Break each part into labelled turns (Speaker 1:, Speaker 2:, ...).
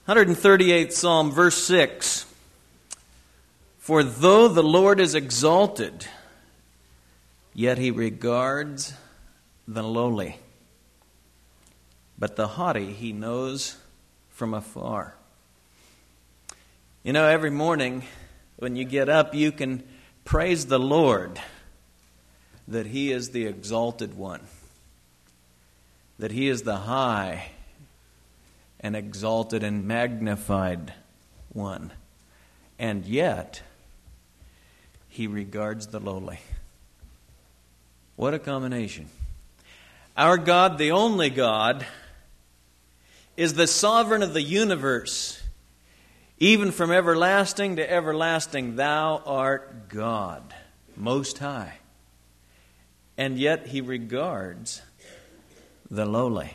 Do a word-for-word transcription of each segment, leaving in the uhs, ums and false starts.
Speaker 1: one hundred thirty-eighth Psalm, verse six. For though the Lord is exalted, yet he regards the lowly, but the haughty he knows from afar. You know, every morning when you get up, you can praise the Lord that he is the exalted one, that he is the high and exalted and magnified one. And yet, he regards the lowly. What a combination. Our God, the only God, is the sovereign of the universe. Even from everlasting to everlasting, thou art God, most high. And yet he regards the lowly.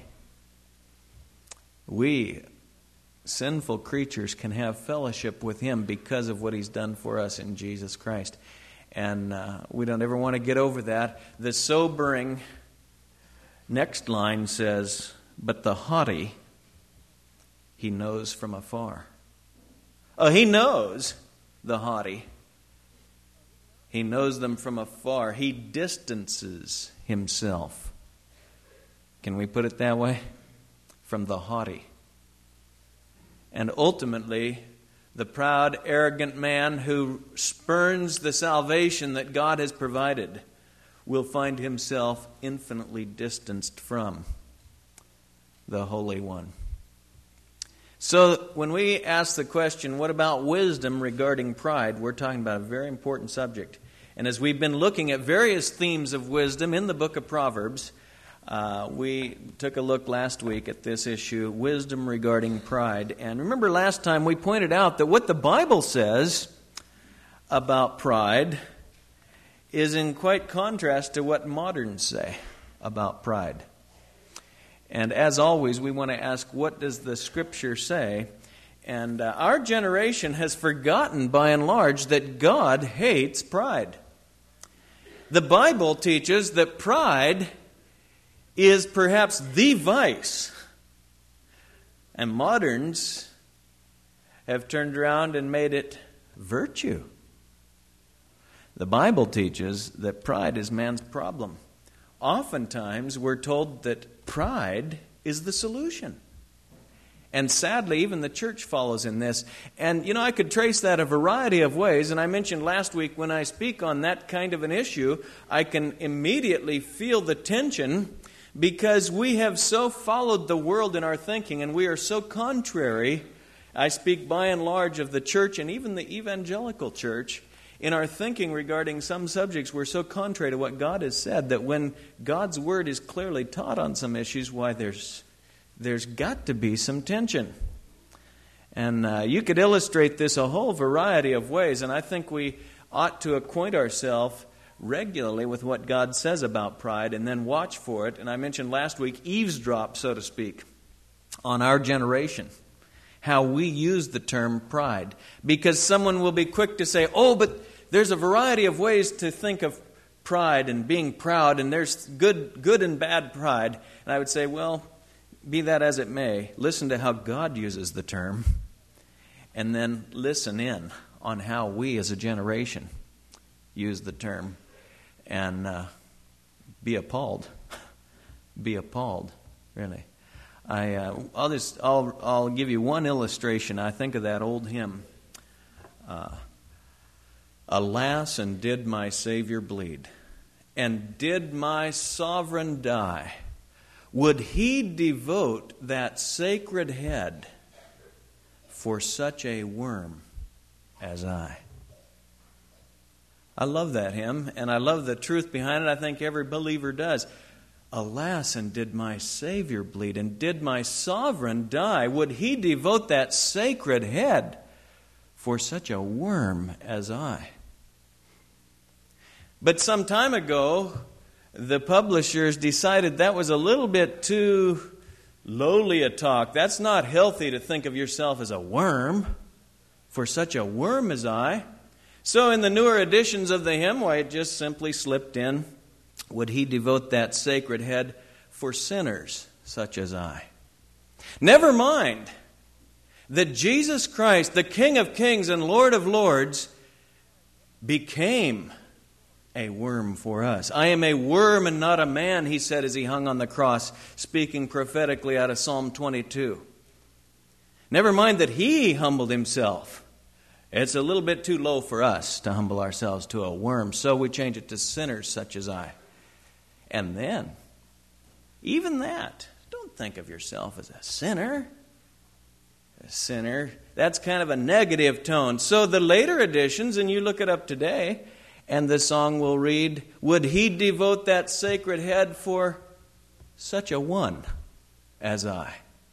Speaker 1: We, sinful creatures, can have fellowship with him because of what he's done for us in Jesus Christ. And uh, we don't ever want to get over that. The sobering next line says, but the haughty he knows from afar. Oh, he knows the haughty. He knows them from afar. He distances himself. Can we put it that way? From the haughty. And ultimately, the proud, arrogant man who spurns the salvation that God has provided will find himself infinitely distanced from the Holy One. So when we ask the question, what about wisdom regarding pride, we're talking about a very important subject. And as we've been looking at various themes of wisdom in the book of Proverbs, Uh, we took a look last week at this issue, wisdom regarding pride. And remember last time we pointed out that what the Bible says about pride is in quite contrast to what moderns say about pride. And as always, we want to ask, what does the Scripture say? And uh, our generation has forgotten, by and large, that God hates pride. The Bible teaches that pride is perhaps the vice. And moderns have turned around and made it virtue. The Bible teaches that pride is man's problem. Oftentimes we're told that pride is the solution. And sadly, even the church follows in this. And, you know, I could trace that a variety of ways. And I mentioned last week, when I speak on that kind of an issue, I can immediately feel the tension, because we have so followed the world in our thinking, and we are so contrary. I speak by and large of the church and even the evangelical church. In our thinking regarding some subjects, we're so contrary to what God has said that when God's word is clearly taught on some issues, why there's there's got to be some tension. And uh, you could illustrate this a whole variety of ways, and I think we ought to acquaint ourselves regularly with what God says about pride and then watch for it. And I mentioned last week, eavesdrop, so to speak, on our generation, how we use the term pride. Because someone will be quick to say, oh, but there's a variety of ways to think of pride and being proud, and there's good, good and bad pride. And I would say, well, be that as it may, listen to how God uses the term, and then listen in on how we as a generation use the term. And uh, be appalled, be appalled, really. I uh, I'll just I'll I'll give you one illustration. I think of that old hymn. Uh, Alas, and did my Savior bleed, and did my Sovereign die? Would he devote that sacred head for such a worm as I? I love that hymn, and I love the truth behind it. I think every believer does. Alas, and did my Savior bleed, and did my Sovereign die? Would he devote that sacred head for such a worm as I? But some time ago, the publishers decided that was a little bit too lowly a talk. That's not healthy to think of yourself as a worm, for such a worm as I. So in the newer editions of the hymn, why, it just simply slipped in, would he devote that sacred head for sinners such as I? Never mind that Jesus Christ, the King of Kings and Lord of Lords, became a worm for us. I am a worm and not a man, he said as he hung on the cross, speaking prophetically out of Psalm twenty-two. Never mind that he humbled himself. It's a little bit too low for us to humble ourselves to a worm, so we change it to sinners such as I. And then, even that, don't think of yourself as a sinner. A sinner, that's kind of a negative tone. So the later editions, and you look it up today, and the song will read, would he devote that sacred head for such a one as I?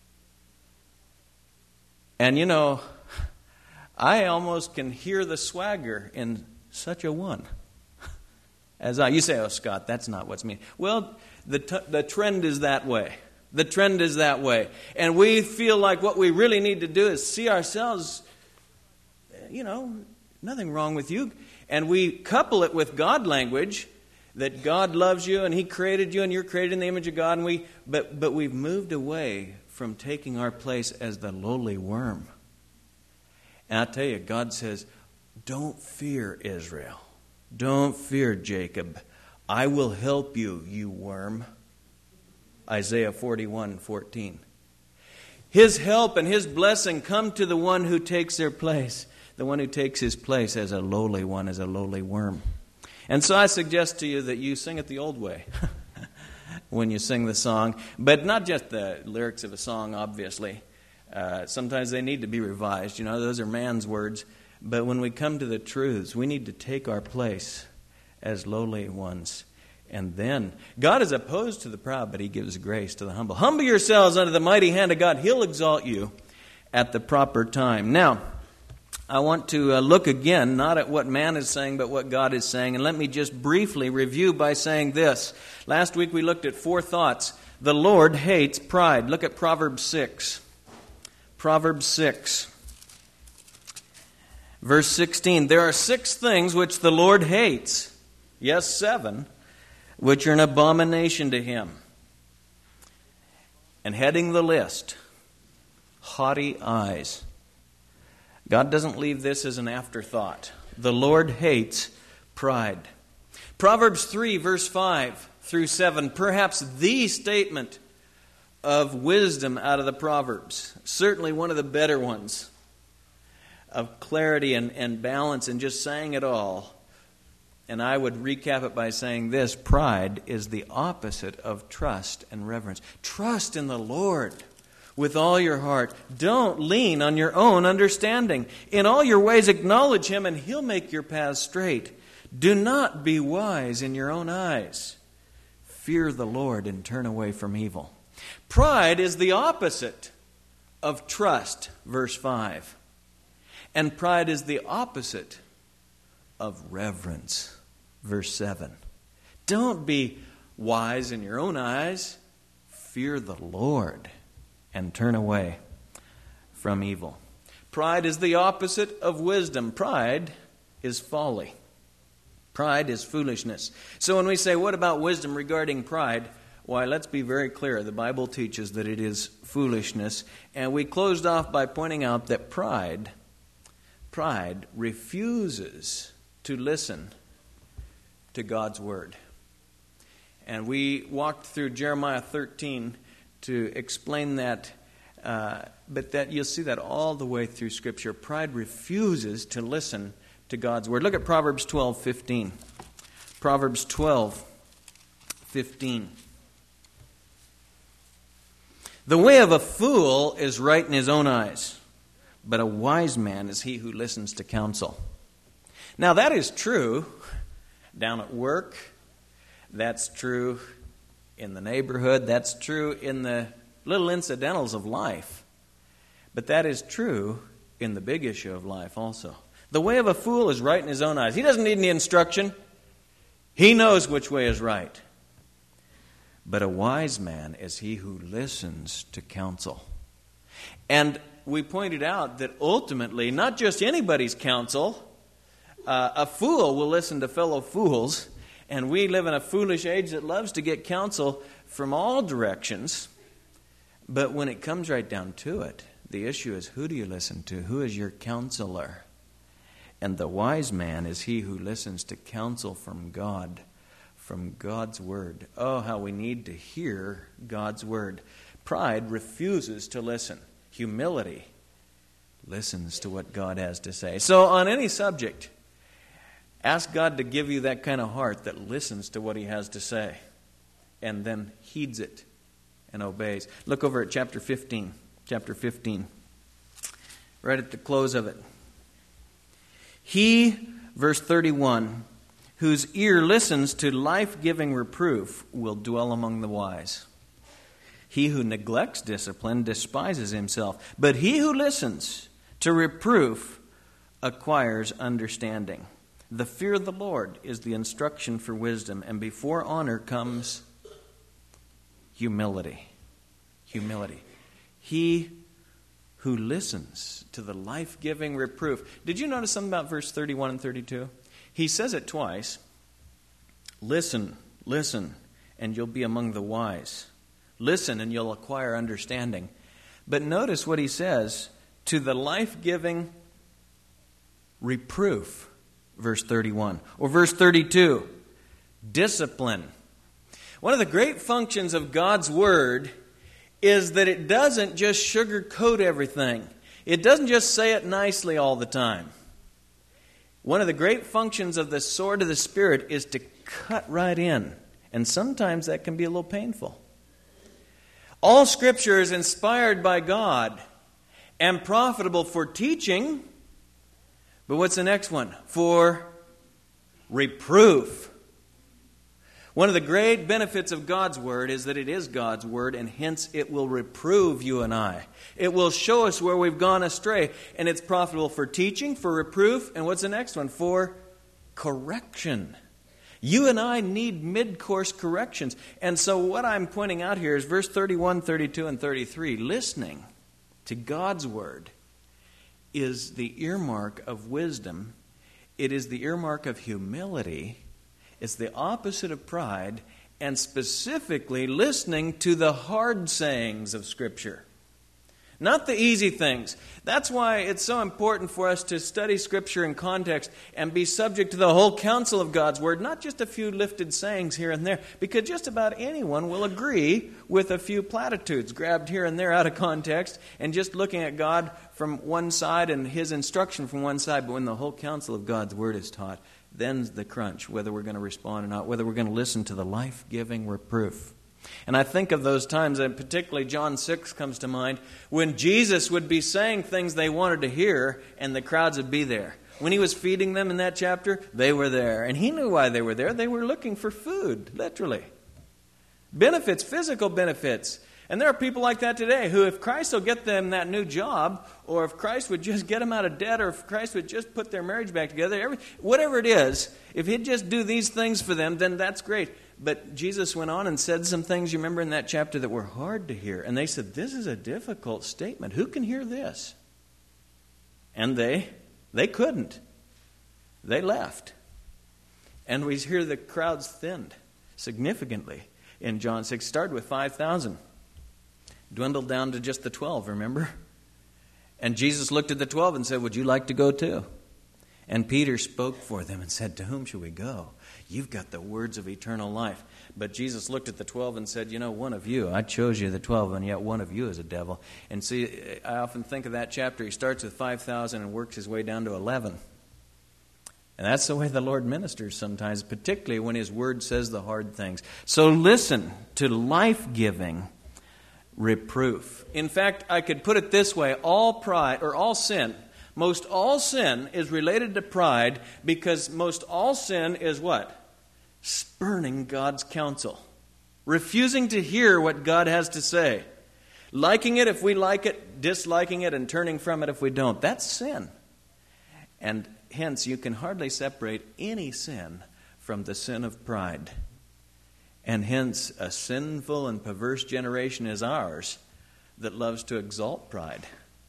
Speaker 1: And you know, I almost can hear the swagger in such a one as I. You say, oh, Scott, that's not what's mean. Well, the t- the trend is that way. The trend is that way. And we feel like what we really need to do is see ourselves, you know, nothing wrong with you. And we couple it with God language, that God loves you and he created you and you're created in the image of God. And we, but, but we've moved away from taking our place as the lowly worm. And I tell you, God says, don't fear, Israel. Don't fear, Jacob. I will help you, you worm. Isaiah forty-one fourteen. His help and his blessing come to the one who takes their place. The one who takes his place as a lowly one, as a lowly worm. And so I suggest to you that you sing it the old way when you sing the song. But not just the lyrics of a song, obviously. Uh, sometimes they need to be revised. You know, those are man's words. But when we come to the truths, we need to take our place as lowly ones. And then, God is opposed to the proud, but he gives grace to the humble. Humble yourselves under the mighty hand of God. He'll exalt you at the proper time. Now, I want to uh, look again, not at what man is saying, but what God is saying. And let me just briefly review by saying this. Last week we looked at four thoughts. The Lord hates pride. Look at Proverbs six. Proverbs six. Verse sixteen. There are six things which the Lord hates. Yes, seven. Which are an abomination to him. And heading the list, haughty eyes. God doesn't leave this as an afterthought. The Lord hates pride. Proverbs three, verse five through seven, perhaps the statement of wisdom out of the Proverbs. Certainly one of the better ones of clarity and, and balance and just saying it all. And I would recap it by saying this: pride is the opposite of trust and reverence. Trust in the Lord with all your heart. Don't lean on your own understanding. In all your ways acknowledge him, and he'll make your paths straight. Do not be wise in your own eyes. Fear the Lord and turn away from evil. Pride is the opposite of trust, verse five. And pride is the opposite of reverence, verse seven. Don't be wise in your own eyes. Fear the Lord and turn away from evil. Pride is the opposite of wisdom. Pride is folly. Pride is foolishness. So when we say, what about wisdom regarding pride? Why, let's be very clear. The Bible teaches that it is foolishness. And we closed off by pointing out that pride, pride refuses to listen to God's word. And we walked through Jeremiah thirteen to explain that, uh, but that you'll see that all the way through Scripture. Pride refuses to listen to God's word. Look at Proverbs twelve fifteen. Proverbs twelve fifteen. The way of a fool is right in his own eyes, but a wise man is he who listens to counsel. Now that is true down at work. That's true in the neighborhood. That's true in the little incidentals of life. But that is true in the big issue of life also. The way of a fool is right in his own eyes. He doesn't need any instruction. He knows which way is right. But a wise man is he who listens to counsel. And we pointed out that ultimately, not just anybody's counsel, uh, a fool will listen to fellow fools, and we live in a foolish age that loves to get counsel from all directions. But when it comes right down to it, The issue is, who do you listen to? Who is your counselor? And the wise man is he who listens to counsel from God, from God's word. Oh, how we need to hear God's word. Pride refuses to listen. Humility listens to what God has to say. So on any subject, ask God to give you that kind of heart that listens to what he has to say and then heeds it and obeys. Look over at chapter fifteen. Chapter fifteen. Right at the close of it. He, verse thirty-one, whose ear listens to life-giving reproof will dwell among the wise. He who neglects discipline despises himself, but he who listens to reproof acquires understanding. The fear of the Lord is the instruction for wisdom, and before honor comes humility. Humility. He who listens to the life-giving reproof. Did you notice something about verse thirty-one and thirty-two? He says it twice. Listen, listen, and you'll be among the wise. Listen, and you'll acquire understanding. But notice what he says, to the life-giving reproof, verse thirty-one. Or verse thirty-two, discipline. One of the great functions of God's Word is that it doesn't just sugarcoat everything. It doesn't just say it nicely all the time. One of the great functions of the sword of the Spirit is to cut right in. And sometimes that can be a little painful. All Scripture is inspired by God and profitable for teaching. But what's the next one? For reproof. One of the great benefits of God's Word is that it is God's Word, and hence it will reprove you and I. It will show us where we've gone astray, and it's profitable for teaching, for reproof, and what's the next one? For correction. You and I need mid-course corrections. And so what I'm pointing out here is verse thirty-one, thirty-two, and thirty-three. Listening to God's Word is the earmark of wisdom. It is the earmark of humility. It's the opposite of pride, and specifically listening to the hard sayings of Scripture. Not the easy things. That's why it's so important for us to study Scripture in context and be subject to the whole counsel of God's Word, not just a few lifted sayings here and there, because just about anyone will agree with a few platitudes grabbed here and there out of context and just looking at God from one side and His instruction from one side. But when the whole counsel of God's Word is taught, then's the crunch, whether we're going to respond or not, whether we're going to listen to the life-giving reproof. And I think of those times, and particularly John six comes to mind, when Jesus would be saying things they wanted to hear, and the crowds would be there. When He was feeding them in that chapter, they were there. And He knew why they were there. They were looking for food, literally. Benefits, physical benefits. And there are people like that today who, if Christ will get them that new job, or if Christ would just get them out of debt, or if Christ would just put their marriage back together, every, whatever it is, if He'd just do these things for them, then that's great. But Jesus went on and said some things, you remember in that chapter, that were hard to hear. And they said, this is a difficult statement. Who can hear this? And they, they couldn't. They left. And we hear the crowds thinned significantly in John six. Started with five thousand. Dwindled down to just the twelve, remember? And Jesus looked at the twelve and said, would you like to go too? And Peter spoke for them and said, to whom shall we go? You've got the words of eternal life. But Jesus looked at the twelve and said, you know, one of you, I chose you, the twelve, and yet one of you is a devil. And see, I often think of that chapter. He starts with five thousand and works his way down to eleven. And that's the way the Lord ministers sometimes, particularly when His Word says the hard things. So listen to life-giving reproof. In fact, I could put it this way, all pride, or all sin, most all sin is related to pride, because most all sin is what? Spurning God's counsel. Refusing to hear what God has to say. Liking it if we like it, disliking it, and turning from it if we don't. That's sin. And hence, you can hardly separate any sin from the sin of pride. And hence, a sinful and perverse generation is ours that loves to exalt pride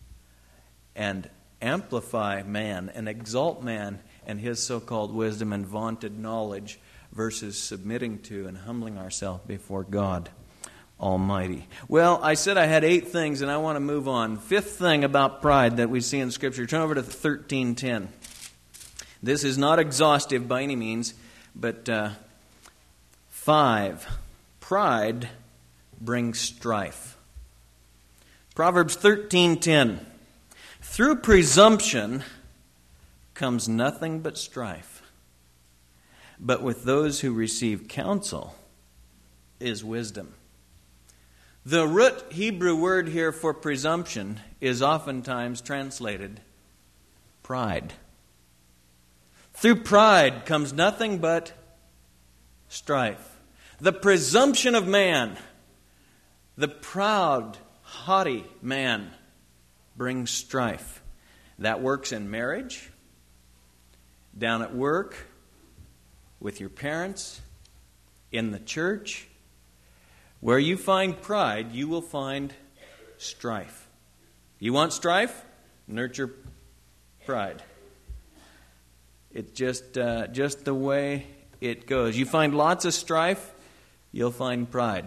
Speaker 1: and amplify man and exalt man and his so-called wisdom and vaunted knowledge versus submitting to and humbling ourselves before God. Almighty. Well, I said I had eight things, and I want to move on. Fifth thing about pride that we see in Scripture. Turn over to thirteen ten. This is not exhaustive by any means, but uh, five. Pride brings strife. Proverbs thirteen ten. Through presumption comes nothing but strife, but with those who receive counsel is wisdom. The root Hebrew word here for presumption is oftentimes translated pride. Through pride comes nothing but strife. The presumption of man, the proud, haughty man, brings strife. That works in marriage, down at work, with your parents, in the church. Where you find pride, you will find strife. You want strife? Nurture pride. It's just uh, just the way it goes. You find lots of strife, you'll find pride.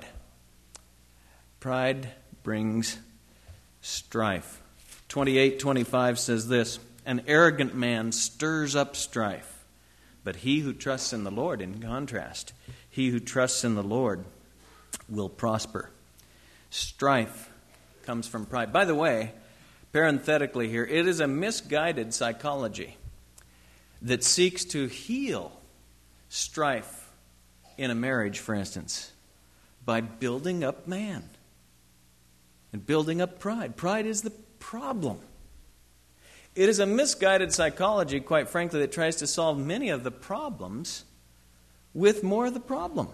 Speaker 1: Pride brings strife. twenty-eight twenty-five says this, an arrogant man stirs up strife, but he who trusts in the Lord, in contrast, he who trusts in the Lord will prosper. Strife comes from pride. By the way, parenthetically here, it is a misguided psychology that seeks to heal strife in a marriage, for instance, by building up man and building up pride. Pride is the problem. It is a misguided psychology, quite frankly, that tries to solve many of the problems with more of the problem.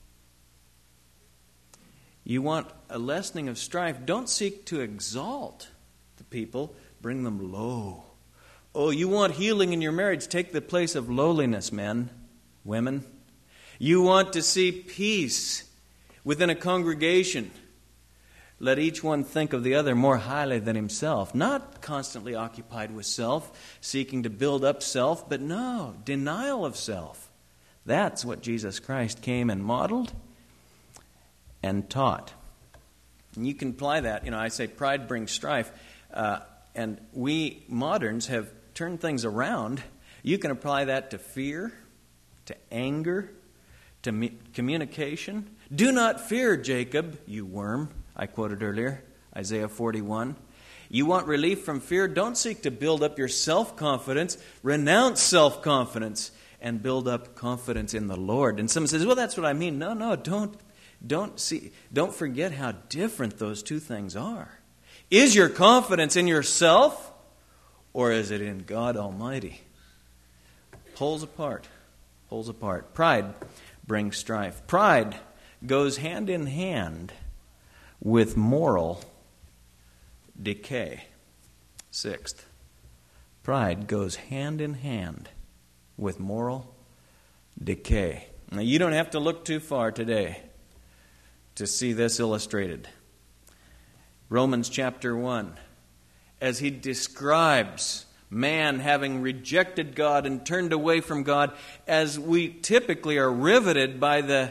Speaker 1: You want a lessening of strife. Don't seek to exalt the people. Bring them low. Oh, you want healing in your marriage. Take the place of lowliness, men, women. You want to see peace within a congregation. Let each one think of the other more highly than himself. Not constantly occupied with self, seeking to build up self, but no, denial of self. That's what Jesus Christ came and modeled and taught. And you can apply that. You know, I say pride brings strife. Uh, and we moderns have turned things around. You can apply that to fear, to anger, to me- communication. Do not fear, Jacob, you worm. I quoted earlier, Isaiah forty-one. You want relief from fear? Don't seek to build up your self-confidence. Renounce self-confidence and build up confidence in the Lord. And someone says, well, that's what I mean. No, no, don't. Don't see, don't forget how different those two things are. Is your confidence in yourself, or is it in God Almighty? Pulls apart. Pulls apart. Pride brings strife. Pride goes hand in hand with moral decay. Sixth, pride goes hand in hand with moral decay. Now, you don't have to look too far today to see this illustrated. Romans chapter one, as he describes man having rejected God and turned away from God, as we typically are riveted by the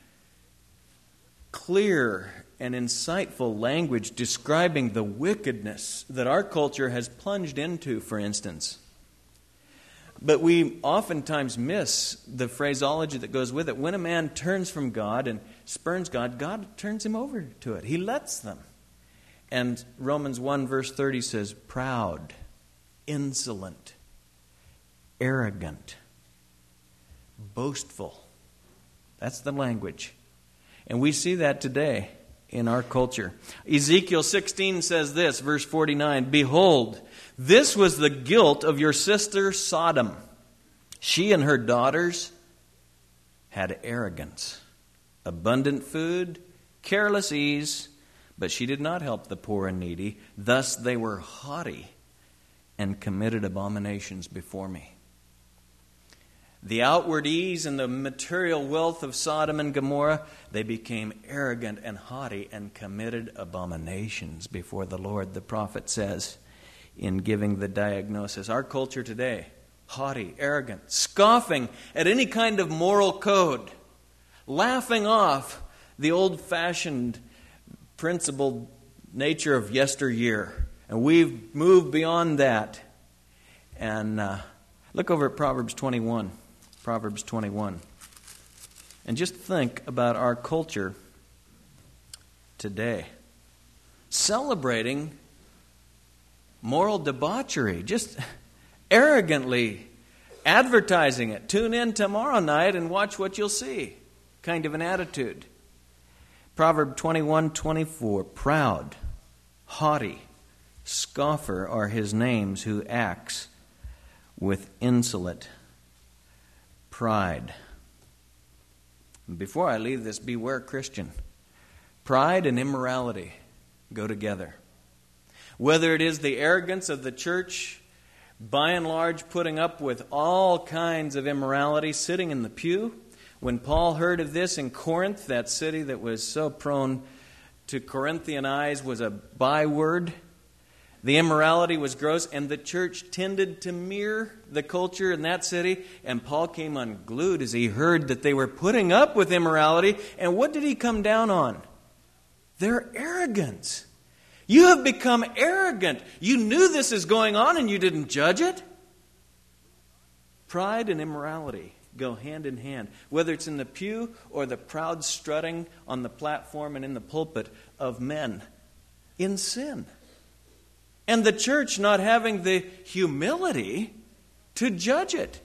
Speaker 1: clear and insightful language describing the wickedness that our culture has plunged into, for instance. But we oftentimes miss the phraseology that goes with it. When a man turns from God and spurns God, God turns him over to it. He lets them. And Romans one verse thirty says, proud, insolent, arrogant, boastful. That's the language. And we see that today in our culture. Ezekiel sixteen says this, verse forty-nine, behold, this was the guilt of your sister Sodom. She and her daughters had arrogance, abundant food, careless ease, but she did not help the poor and needy. Thus they were haughty and committed abominations before me. The outward ease and the material wealth of Sodom and Gomorrah, they became arrogant and haughty and committed abominations before the Lord, the prophet says in giving the diagnosis. Our culture today, haughty, arrogant, scoffing at any kind of moral code, laughing off the old-fashioned principled nature of yesteryear. And we've moved beyond that. And uh, look over at Proverbs twenty-one. Proverbs twenty-one. And just think about our culture today. Celebrating moral debauchery. Just arrogantly advertising it. Tune in tomorrow night and watch what you'll see. Kind of an attitude. Proverbs twenty-one twenty-four. Proud, haughty, scoffer are his names who acts with insolent pride. Before I leave this, beware, Christian. Pride and immorality go together. Whether it is the arrogance of the church, by and large putting up with all kinds of immorality, sitting in the pew. When Paul heard of this in Corinth, that city that was so prone to Corinthianize was a byword. The immorality was gross, and the church tended to mirror the culture in that city. And Paul came unglued as he heard that they were putting up with immorality. And what did he come down on? Their arrogance. You have become arrogant. You knew this is going on and you didn't judge it. Pride and immorality go hand in hand, whether it's in the pew or the proud strutting on the platform and in the pulpit of men in sin. And the church not having the humility to judge it.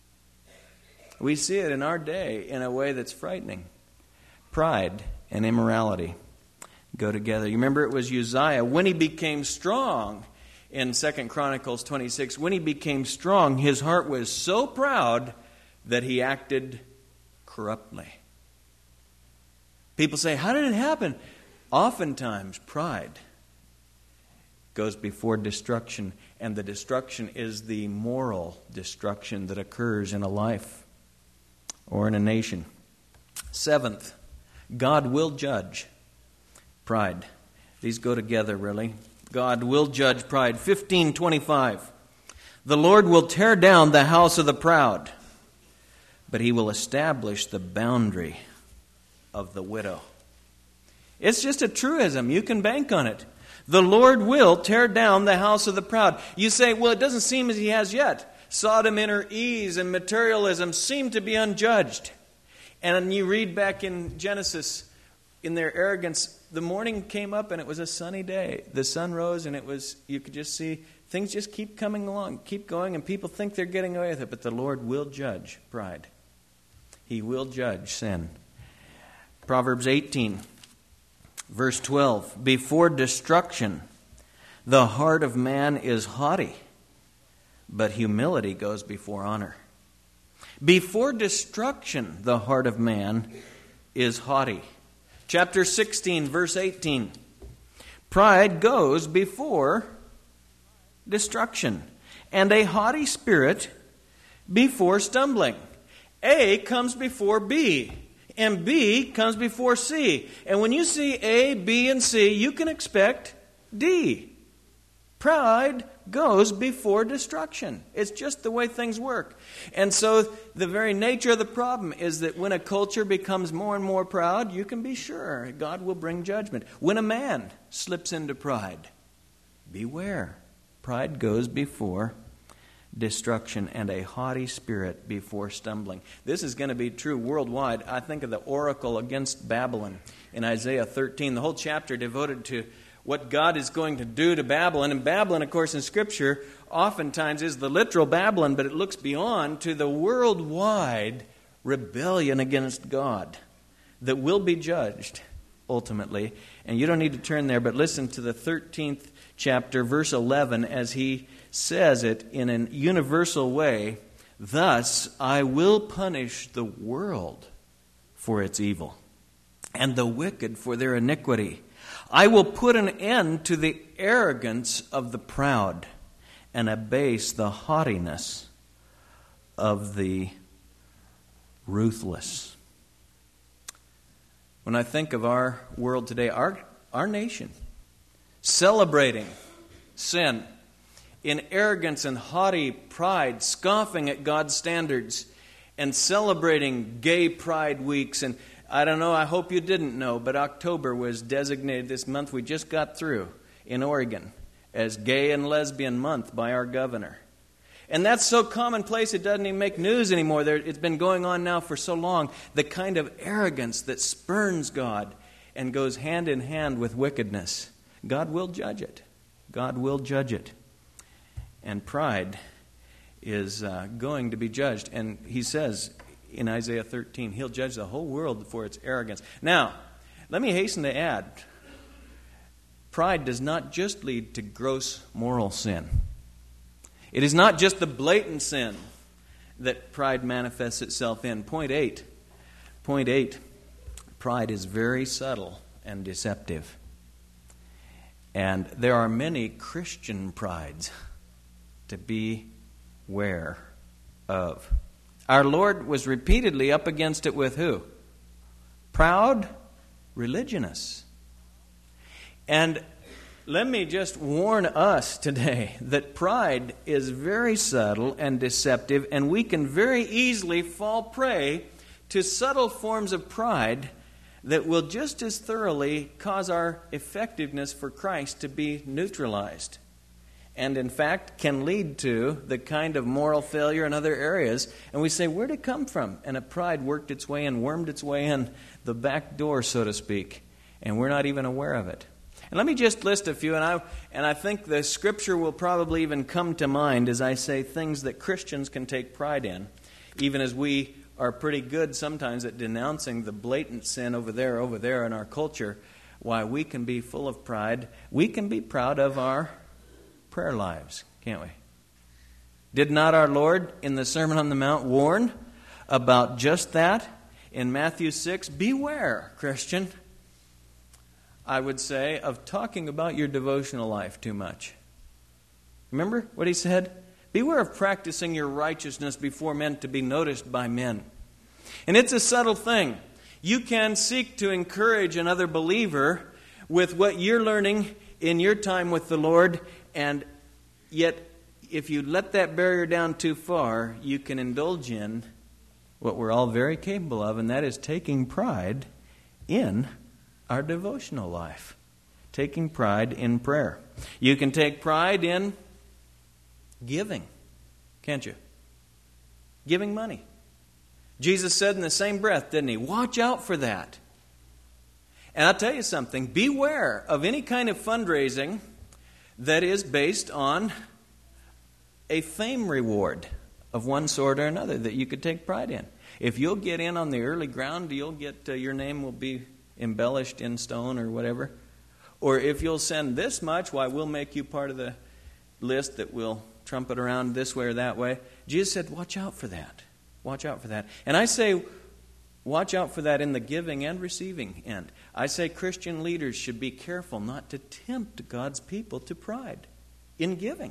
Speaker 1: We see it in our day in a way that's frightening. Pride and immorality go together. You remember it was Uzziah, when he became strong, in Second Chronicles twenty-six, when he became strong, his heart was so proud that he acted corruptly. People say, how did it happen? Oftentimes, pride goes before destruction, and the destruction is the moral destruction that occurs in a life or in a nation. Seventh, God will judge pride. These go together, really. God will judge pride. fifteen twenty-five. The Lord will tear down the house of the proud, but he will establish the boundary of the widow. It's just a truism. You can bank on it. The Lord will tear down the house of the proud. You say, well, it doesn't seem as he has yet. Sodom in her ease and materialism seem to be unjudged. And you read back in Genesis, in their arrogance, the morning came up and it was a sunny day. The sun rose and it was, you could just see, things just keep coming along, keep going, and people think they're getting away with it. But the Lord will judge pride. He will judge sin. Proverbs eighteen. Verse twelve, before destruction, the heart of man is haughty, but humility goes before honor. Before destruction, the heart of man is haughty. Chapter sixteen, verse eighteen, pride goes before destruction, and a haughty spirit before stumbling. A comes before B. And B comes before C. And when you see A, B, and C, you can expect D. Pride goes before destruction. It's just the way things work. And so the very nature of the problem is that when a culture becomes more and more proud, you can be sure God will bring judgment. When a man slips into pride, beware. Pride goes before destruction, and a haughty spirit before stumbling. This is going to be true worldwide. I think of the oracle against Babylon in Isaiah thirteen, the whole chapter devoted to what God is going to do to Babylon. And Babylon, of course, in Scripture, oftentimes is the literal Babylon, but it looks beyond to the worldwide rebellion against God that will be judged ultimately. And you don't need to turn there, but listen to the thirteenth chapter, verse eleven, as he says it in a universal way. Thus I will punish the world for its evil, and the wicked for their iniquity. I will put an end to the arrogance of the proud, and abase the haughtiness of the ruthless. When I think of our world today, our, our nation, celebrating sin, in arrogance and haughty pride, scoffing at God's standards, and celebrating gay pride weeks, and I don't know, I hope you didn't know, but October was designated, this month we just got through in Oregon, as Gay and Lesbian Month by our governor. And that's so commonplace it doesn't even make news anymore. There, it's been going on now for so long. The kind of arrogance that spurns God and goes hand in hand with wickedness. God will judge it. God will judge it. And pride is uh, going to be judged. And he says in Isaiah thirteen, he'll judge the whole world for its arrogance. Now, let me hasten to add, pride does not just lead to gross moral sin. It is not just the blatant sin that pride manifests itself in. Point eight. Point eight. Pride is very subtle and deceptive. And there are many Christian prides to beware of. Our Lord was repeatedly up against it with who? Proud religionists. And let me just warn us today that pride is very subtle and deceptive, and we can very easily fall prey to subtle forms of pride that will just as thoroughly cause our effectiveness for Christ to be neutralized. And in fact, can lead to the kind of moral failure in other areas. And we say, where'd it come from? And a pride worked its way in, wormed its way in the back door, so to speak. And we're not even aware of it. And let me just list a few, and I and I think the Scripture will probably even come to mind as I say things that Christians can take pride in, even as we are pretty good sometimes at denouncing the blatant sin over there, over there in our culture. Why, we can be full of pride. We can be proud of our prayer lives, can't we? Did not our Lord in the Sermon on the Mount warn about just that in Matthew six? Beware, Christian, I would say, of talking about your devotional life too much. Remember what he said? Beware of practicing your righteousness before men to be noticed by men. And it's a subtle thing. You can seek to encourage another believer with what you're learning in your time with the Lord, and yet if you let that barrier down too far, you can indulge in what we're all very capable of, and that is taking pride in our devotional life. Taking pride in prayer. You can take pride in giving, can't you? Giving money. Jesus said in the same breath, didn't he? Watch out for that. And I'll tell you something. Beware of any kind of fundraising that is based on a fame reward of one sort or another that you could take pride in. If you'll get in on the early ground, you'll get uh, your name will be embellished in stone or whatever. Or if you'll send this much, why, we'll make you part of the list that will trumpet around this way or that way. Jesus said, watch out for that. Watch out for that. And I say, watch out for that in the giving and receiving end. I say Christian leaders should be careful not to tempt God's people to pride in giving.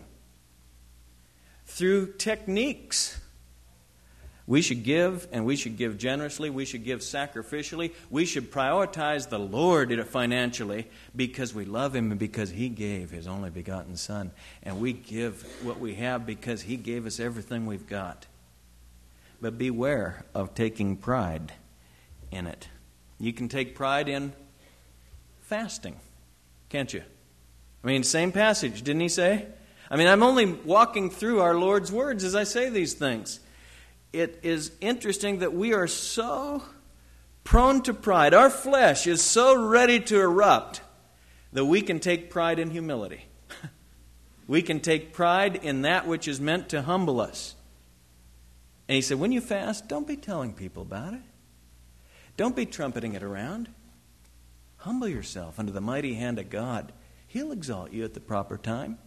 Speaker 1: Through techniques. We should give, and we should give generously. We should give sacrificially. We should prioritize the Lord financially because we love Him and because He gave His only begotten Son. And we give what we have because He gave us everything we've got. But beware of taking pride in it. You can take pride in fasting, can't you? I mean, same passage, didn't He say? I mean, I'm only walking through our Lord's words as I say these things. It is interesting that we are so prone to pride. Our flesh is so ready to erupt that we can take pride in humility. We can take pride in that which is meant to humble us. And He said, when you fast, don't be telling people about it. Don't be trumpeting it around. Humble yourself under the mighty hand of God. He'll exalt you at the proper time.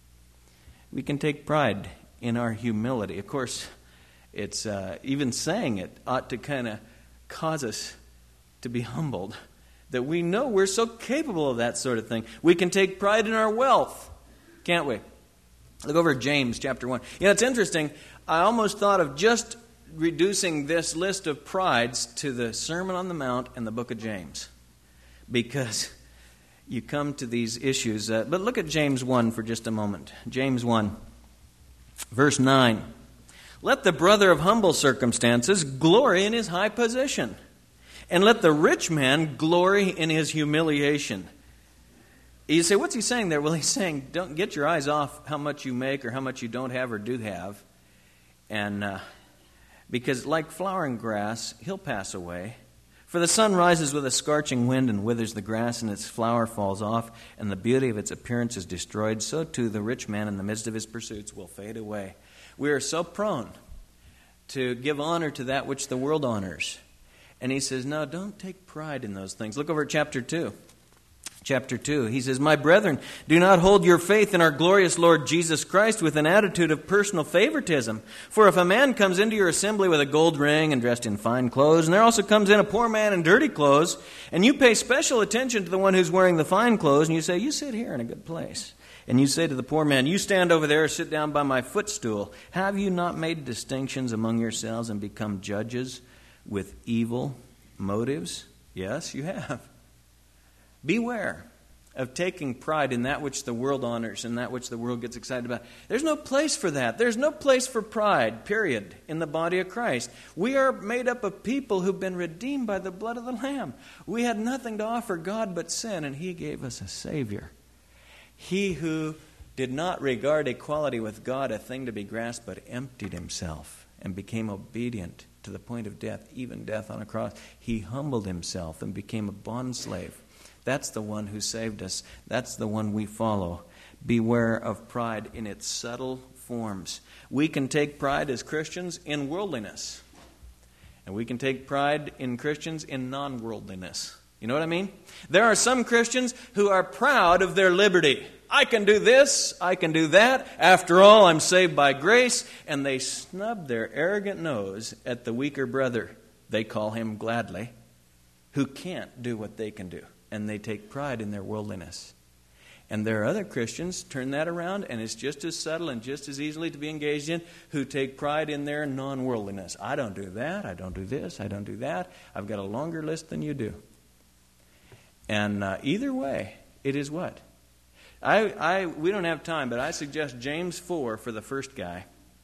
Speaker 1: We can take pride in our humility. Of course, it's uh, even saying it ought to kind of cause us to be humbled, that we know we're so capable of that sort of thing. We can take pride in our wealth, can't we? Look over at James chapter one. You know, it's interesting. I almost thought of just reducing this list of prides to the Sermon on the Mount and the book of James, because you come to these issues. Uh, but look at James one for just a moment. James one, verse nine. Let the brother of humble circumstances glory in his high position, And let the rich man glory in his humiliation. You say, what's he saying there? Well, he's saying, don't get your eyes off how much you make or how much you don't have or do have. And uh, because like flowering grass, he'll pass away. For the sun rises with a scorching wind and withers the grass, and its flower falls off, and the beauty of its appearance is destroyed. So too the rich man in the midst of his pursuits will fade away. We are so prone to give honor to that which the world honors. And he says, no, don't take pride in those things. Look over at chapter two. Chapter two, he says, my brethren, do not hold your faith in our glorious Lord Jesus Christ with an attitude of personal favoritism. For if a man comes into your assembly with a gold ring and dressed in fine clothes, and there also comes in a poor man in dirty clothes, and you pay special attention to the one who's wearing the fine clothes, and you say, you sit here in a good place. And you say to the poor man, you stand over there, sit down by my footstool. Have you not made distinctions among yourselves and become judges with evil motives? Yes, you have. Beware of taking pride in that which the world honors and that which the world gets excited about. There's no place for that. There's no place for pride, period, in the body of Christ. We are made up of people who've been redeemed by the blood of the Lamb. We had nothing to offer God but sin, and He gave us a Savior. He who did not regard equality with God a thing to be grasped, but emptied Himself and became obedient to the point of death, even death on a cross. He humbled Himself and became a bondslave. That's the one who saved us. That's the one we follow. Beware of pride in its subtle forms. We can take pride as Christians in worldliness. And we can take pride in Christians in non-worldliness. You know what I mean? There are some Christians who are proud of their liberty. I can do this, I can do that. After all, I'm saved by grace. And they snub their arrogant nose at the weaker brother, they call him gladly, who can't do what they can do. And they take pride in their worldliness. And there are other Christians, turn that around, and it's just as subtle and just as easily to be engaged in, who take pride in their non-worldliness. I don't do that, I don't do this, I don't do that. I've got a longer list than you do. And uh, either way, it is what? I, I, we don't have time, but I suggest James four for the first guy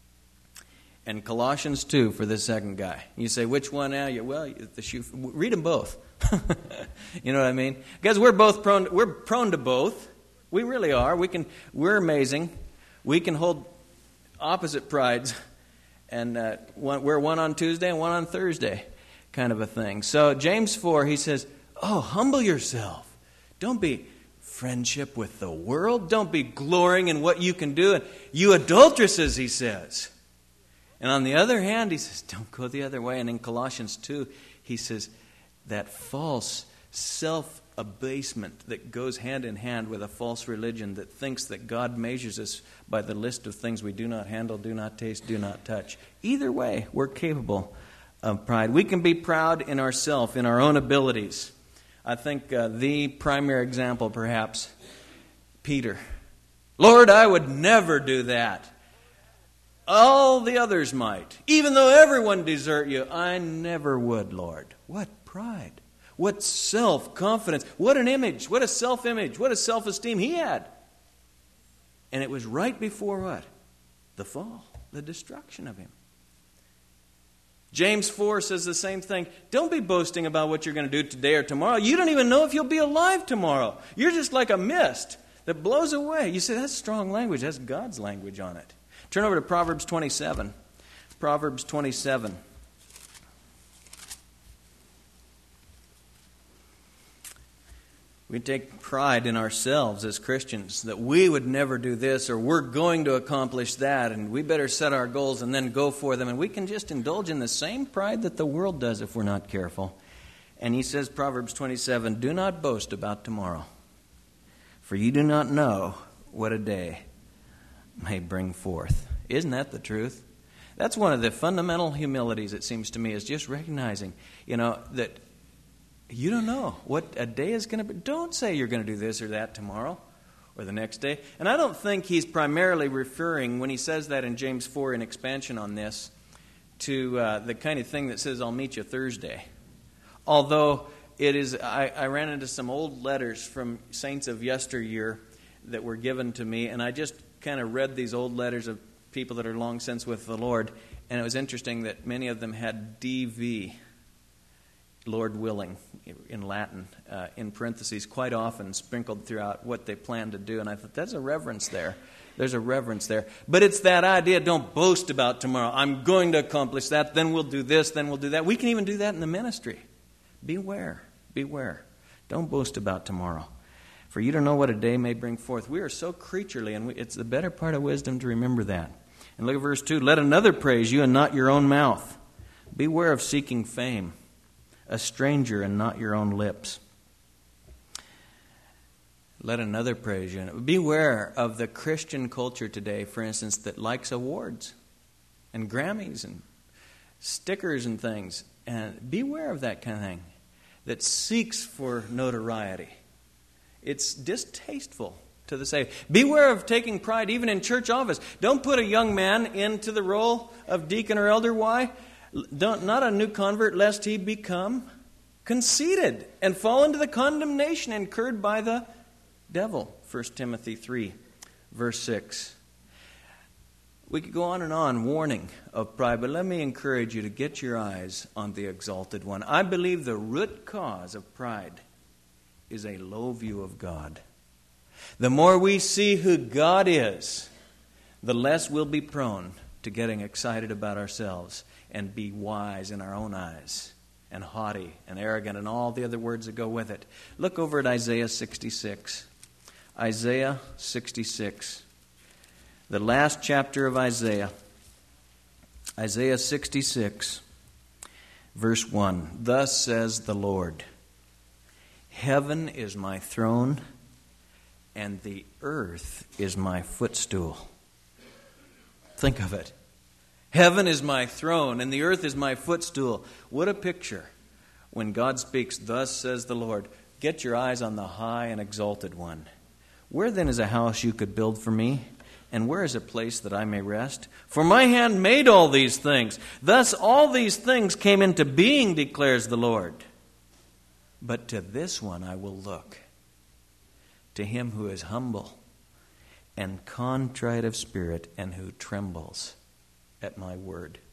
Speaker 1: and Colossians two for the second guy. You say, which one now? You, well, the shoe, read them both. You know what I mean? Because we're both prone. We're prone to both. We really are. We can. We're amazing. We can hold opposite prides, and uh, one, we're one on Tuesday and one on Thursday, kind of a thing. So James four, he says, "Oh, humble yourself. Don't be friendship with the world. Don't be glorying in what you can do. And you adulteresses," he says. And on the other hand, he says, don't go the other way. And in Colossians two, he says, that false self-abasement that goes hand in hand with a false religion that thinks that God measures us by the list of things we do not handle, do not taste, do not touch. Either way, we're capable of pride. We can be proud in ourselves, in our own abilities. I think uh, the primary example, perhaps, Peter. Lord, I would never do that. All the others might. Even though everyone desert you, I never would, Lord. What pride. What self-confidence. What an image. What a self-image. What a self-esteem he had. And it was right before what? The fall. The destruction of him. James four says the same thing. Don't be boasting about what you're going to do today or tomorrow. You don't even know if you'll be alive tomorrow. You're just like a mist that blows away. You say, that's strong language. That's God's language on it. Turn over to Proverbs twenty-seven. Proverbs twenty-seven. We take pride in ourselves as Christians that we would never do this or we're going to accomplish that and we better set our goals and then go for them. And we can just indulge in the same pride that the world does if we're not careful. And he says, Proverbs twenty-seven, do not boast about tomorrow, for you do not know what a day may bring forth. Isn't that the truth? That's one of the fundamental humilities, it seems to me, is just recognizing, you know, that you don't know what a day is going to be. Don't say you're going to do this or that tomorrow or the next day. And I don't think he's primarily referring, when he says that in James four in expansion on this, to uh, the kind of thing that says, I'll meet you Thursday. Although it is, I, I ran into some old letters from saints of yesteryear that were given to me, and I just kind of read these old letters of people that are long since with the Lord, and it was interesting that many of them had D V Lord willing, in Latin, uh, in parentheses, quite often sprinkled throughout what they plan to do. And I thought, there's a reverence there. There's a reverence there. But it's that idea, don't boast about tomorrow. I'm going to accomplish that, then we'll do this, then we'll do that. We can even do that in the ministry. Beware, beware. Don't boast about tomorrow. For you don't know what a day may bring forth. We are so creaturely, and we, it's the better part of wisdom to remember that. And look at verse two. Let another praise you and not your own mouth. Beware of seeking fame, a stranger and not your own lips. Let another praise you. Beware of the Christian culture today, for instance, that likes awards and Grammys and stickers and things. And beware of that kind of thing that seeks for notoriety. It's distasteful to the saved. Beware of taking pride even in church office. Don't put a young man into the role of deacon or elder. Why? Don't, not a new convert, lest he become conceited and fall into the condemnation incurred by the devil. First Timothy three, verse six. We could go on and on warning of pride, but let me encourage you to get your eyes on the exalted one. I believe the root cause of pride is a low view of God. The more we see who God is, the less we'll be prone to getting excited about ourselves and be wise in our own eyes and haughty and arrogant and all the other words that go with it. Look over at Isaiah sixty-six. Isaiah sixty-six. The last chapter of Isaiah. Isaiah sixty-six, verse one. Thus says the Lord, heaven is my throne, and the earth is my footstool. Think of it. Heaven is my throne, and the earth is my footstool. What a picture when God speaks, thus says the Lord. Get your eyes on the high and exalted one. Where then is a house you could build for me? And where is a place that I may rest? For my hand made all these things. Thus all these things came into being, declares the Lord. But to this one I will look, to him who is humble and contrite of spirit and who trembles at my word.